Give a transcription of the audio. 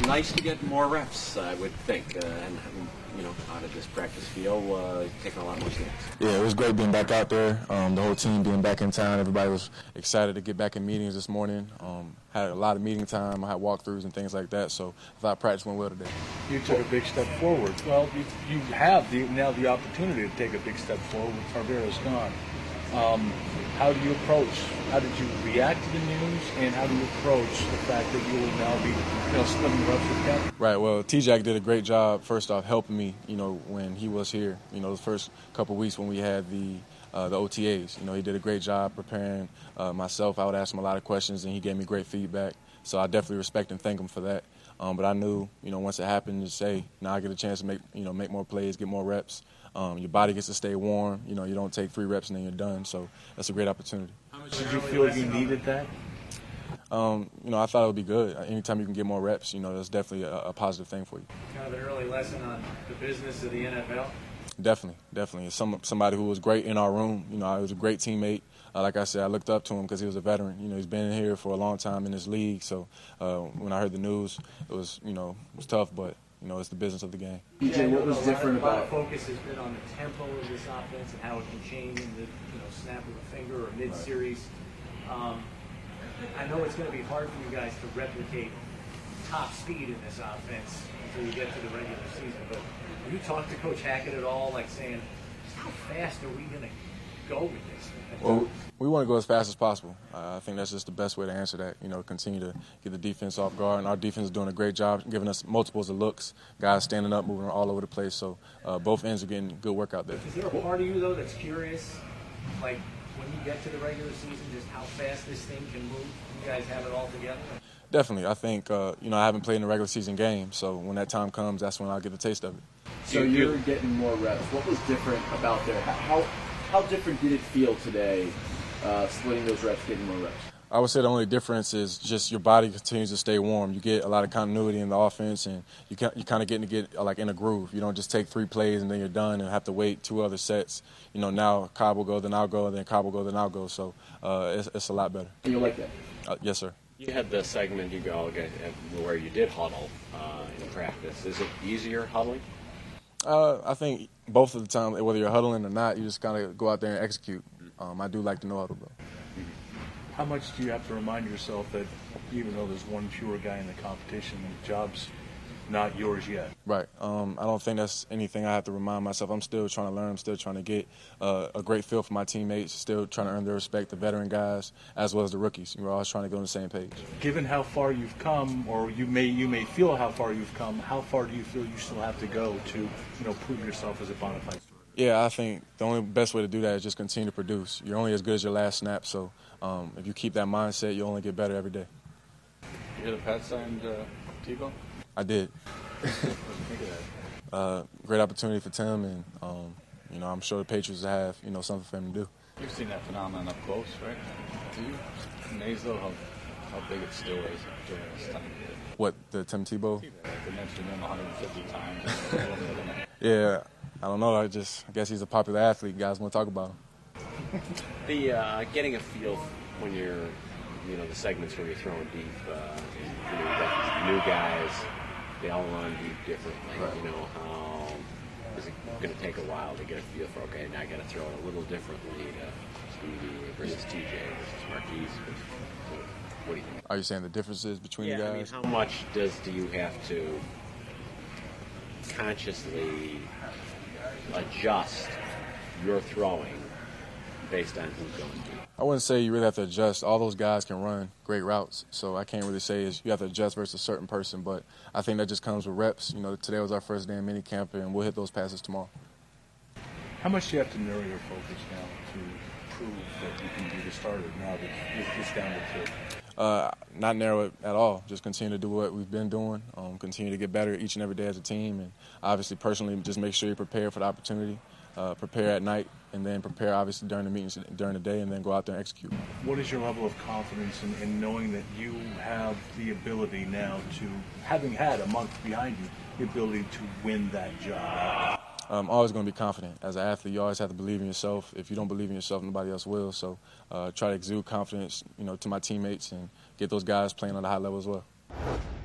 nice to get more reps, I would think, and how did this practice feel? Taking a lot more snaps. Yeah, it was great being back out there. The whole team being back in town. Everybody was excited to get back in meetings this morning. Had a lot of meeting time. I had walkthroughs and things like that. So I thought practice went well today. You took a big step forward. Well, you have now the opportunity to take a big step forward with Tarvero's gone. How do you approach? How did you react to the news, and how do you approach the fact that you will now be splitting reps with Kevin? Right. Well, T-Jack did a great job, first off, helping me, when he was here. The first couple of weeks when we had the OTAs. He did a great job preparing myself. I would ask him a lot of questions, and he gave me great feedback. So I definitely respect and thank him for that. But I knew, once it happened, to say, now I get a chance to make more plays, get more reps. Your body gets to stay warm. You don't take 3 reps and then you're done. So that's a great opportunity. Did you feel you needed that? I thought it would be good. Anytime you can get more reps, that's definitely a positive thing for you. Kind of an early lesson on the business of the NFL? Definitely. It's somebody who was great in our room. He was a great teammate. Like I said, I looked up to him because he was a veteran. He's been here for a long time in this league. So when I heard the news, it was tough, but it's the business of the game. DJ, what was different about? A lot of focus has been on the tempo of this offense and how it can change in the snap of a finger or mid-series. I know it's going to be hard for you guys to replicate top speed in this offense until you get to the regular season. But have you talked to Coach Hackett at all, like saying, how fast are we going to go with this? Well, we want to go as fast as possible. I think that's just the best way to answer that. Continue to get the defense off guard. And our defense is doing a great job giving us multiples of looks, guys standing up, moving all over the place. So both ends are getting good work out there. Is there a part of you, though, that's curious, like when you get to the regular season, just how fast this thing can move? You guys have it all together? Definitely. I think, I haven't played in a regular season game. So when that time comes, that's when I'll get a taste of it. So you're getting more reps. What was different about there? How different did it feel today, splitting those reps, getting more reps? I would say the only difference is just your body continues to stay warm. You get a lot of continuity in the offense, and you kind of get like in a groove. You don't just take 3 plays and then you're done and have to wait 2 other sets. Now Cobb will go, then I'll go, and then Cobb will go, then I'll go. So it's a lot better. And you like that? Yes, sir. You had the segment you go where you did huddle in practice. Is it easier huddling? I think both of the time, whether you're huddling or not, you just kind of go out there and execute. I do like to know huddle, though. How much do you have to remind yourself that even though there's one fewer guy in the competition, the job's not yours yet? Right. I don't think that's anything I have to remind myself. I'm still trying to learn. I'm still trying to get a great feel for my teammates, still trying to earn their respect, the veteran guys, as well as the rookies. We're always trying to go on the same page. Given how far you've come, or you may feel how far you've come, how far do you feel you still have to go to prove yourself as a bona fide starter? Yeah, I think the only best way to do that is just continue to produce. You're only as good as your last snap, so if you keep that mindset, you'll only get better every day. You hear the Pats signed Tebow? I did. What do you think of that? Great opportunity for Tim, and I'm sure the Patriots have something for him to do. You've seen that phenomenon up close, right? Do you? Amazed though how big it still is during this time. What, the Tim Tebow? They mentioned him 150 times. Yeah, I don't know. I guess he's a popular athlete. Guys want to talk about him. The getting a feel when you're, the segments where you're throwing deep, you got new guys, they all run deep differently. Right. How is it going to take a while to get a feel for, okay, now I got to throw it a little differently to Stevie versus TJ versus Marquise? What do you think? Are you saying the differences between the guys? How much do you have to consciously adjust your throwing based on who's going deep? I wouldn't say you really have to adjust. All those guys can run great routes, so I can't really say you have to adjust versus a certain person, but I think that just comes with reps. Today was our first day in minicamp, and we'll hit those passes tomorrow. How much do you have to narrow your focus now to prove that you can be the starter now that it's down to 2? Not narrow it at all. Just continue to do what we've been doing, continue to get better each and every day as a team, and obviously personally just make sure you're prepared for the opportunity, prepare at night, and then prepare obviously during the meetings during the day, and then go out there and execute. What is your level of confidence in knowing that you have the ability now to, having had a month behind you, the ability to win that job? I'm always going to be confident. As an athlete, you always have to believe in yourself. If you don't believe in yourself, nobody else will. So try to exude confidence, to my teammates and get those guys playing on a high level as well.